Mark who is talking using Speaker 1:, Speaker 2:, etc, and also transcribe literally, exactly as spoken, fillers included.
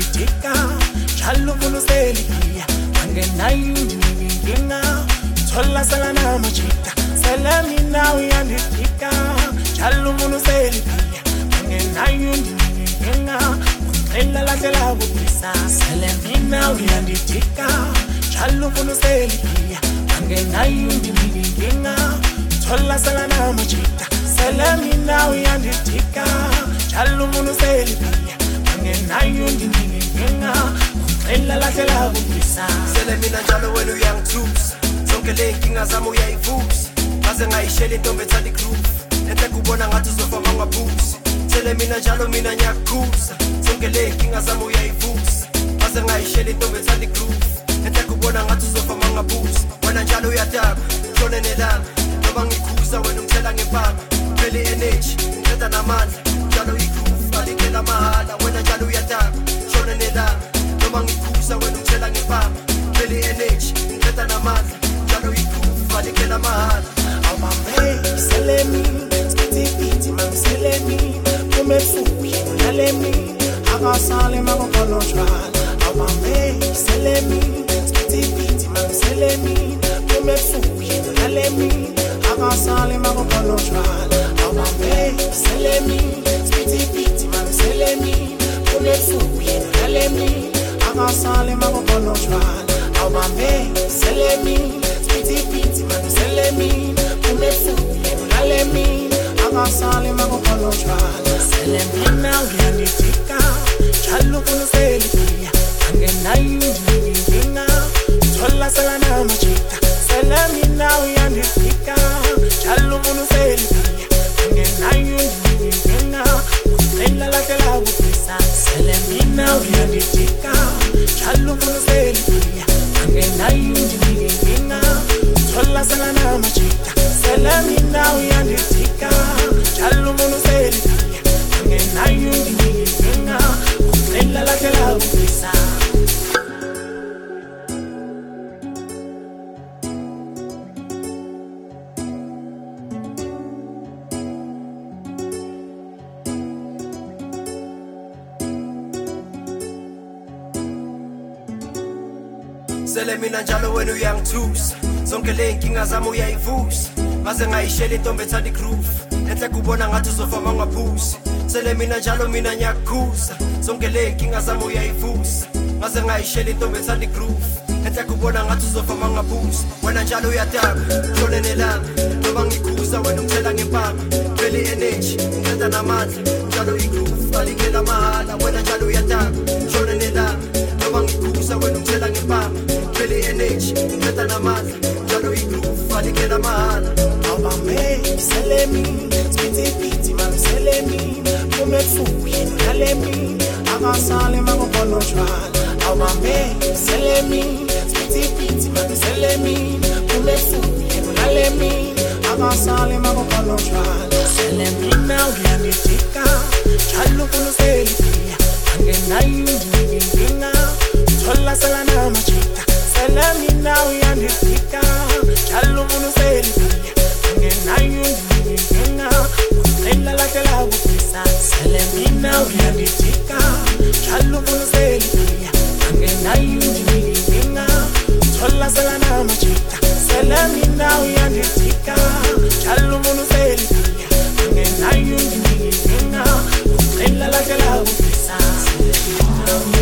Speaker 1: uyandidika njalo ufuna useliya angenayo inkinga thola sala namajita sele mina uyandidika njalo ufuna useliya angenayo inkinga ucela lahlela kuphisa sele mina uyandidika njalo ufuna useliya angenayo inkinga thola sala namajita sele mina uyandidika njalo ufuna useliya angenayo inkinga ucela lahlela kuphisa
Speaker 2: sele mina njalo wena uyangithusa zonke le nkinga zami uyayivusa ngaze ngayishela intombi ethanda igroove enhle kubona ngathi uzofa mangaphusi sele mina njalo mina ngiyakukhuza zonke le nkinga zami uyayivusa ngaze ngayishela intombi ethanda igroove enhle kubona ngathi uzofa mangaphusi wena njalo uyadaba shone nelanga ngoba ngikhuza wena ungithela ngempama phela i-energy ngiceda namandla njalo igroove alikela mahala wena njalo uyadaba shone nelanga ngoba ngikhuza wena ungithela ngempama phela i-energy ngiceda namandla njalo igroove alikela mahala
Speaker 1: awubambe selemi spitipiti mangiselemi kumefuye nalemi akasale makokolojwala awubambe selemi spitipiti mangiselemi kumefuye nalemi akasale makokolojwala awubambe selemi spitipiti mangiselemi kumefuye nalemi akasale makokolojwala awubambe selemi spitipiti mangiselemi kumefuye nalemi akasale makokolojwala selemi na uyandidika njalo ufuna useliya angenayo inkinga thola sala namajita selemi na uyandidika njalo ufuna useliya angenayo inkinga ucela lahlela kuphisa selemi na uyandidika njalo ufuna useliya angenayo inkinga thola sala namajita selemi na uyandidika njalo ufuna useliya angenayo inkinga ucela lahlela kuphisa
Speaker 2: sele mina njalo wena uyangithusa zonke le nkinga zami uyayivusa ngaze ngayishela intombi ethanda igroove enhle kubona ngathi uzofa mangaphusi sele mina njalo mina ngiyakukhuza zonke le nkinga zami uyayivusa ngaze ngayishela intombi ethanda igroove enhle kubona ngathi uzofa mangaphusi wena njalo uyadaba shone nelanga ngoba ngikhuza wena ungithela ngempama phela i-energy ngiceda namandla njalo igroove alikela mahala wena njalo uyadaba shone nelanga ngoba ngikhuza wena ungithela ngempama phela i-energy ngiceda namandla njalo igroove alikela mahala
Speaker 1: awubambe selemi spitipiti mangiselemi kumefuye nalemi akasale makokolojwala awubambe selemi spitipiti mangiselemi kumefuye nalemi akasale makokolojwala selemi na uyandidika njalo ufuna useliya angenayo inkinga thola sala namajita selemi na uyandidika njalo ufuna useliya angenayo inkinga ucela lahlela kuphisa selemi na uyandidika njalo ufuna useliya angenayo inkinga thola sala namajita selemi na uyandidika njalo ufuna useliya angenayo inkinga ucela lahlela kuphisa selemi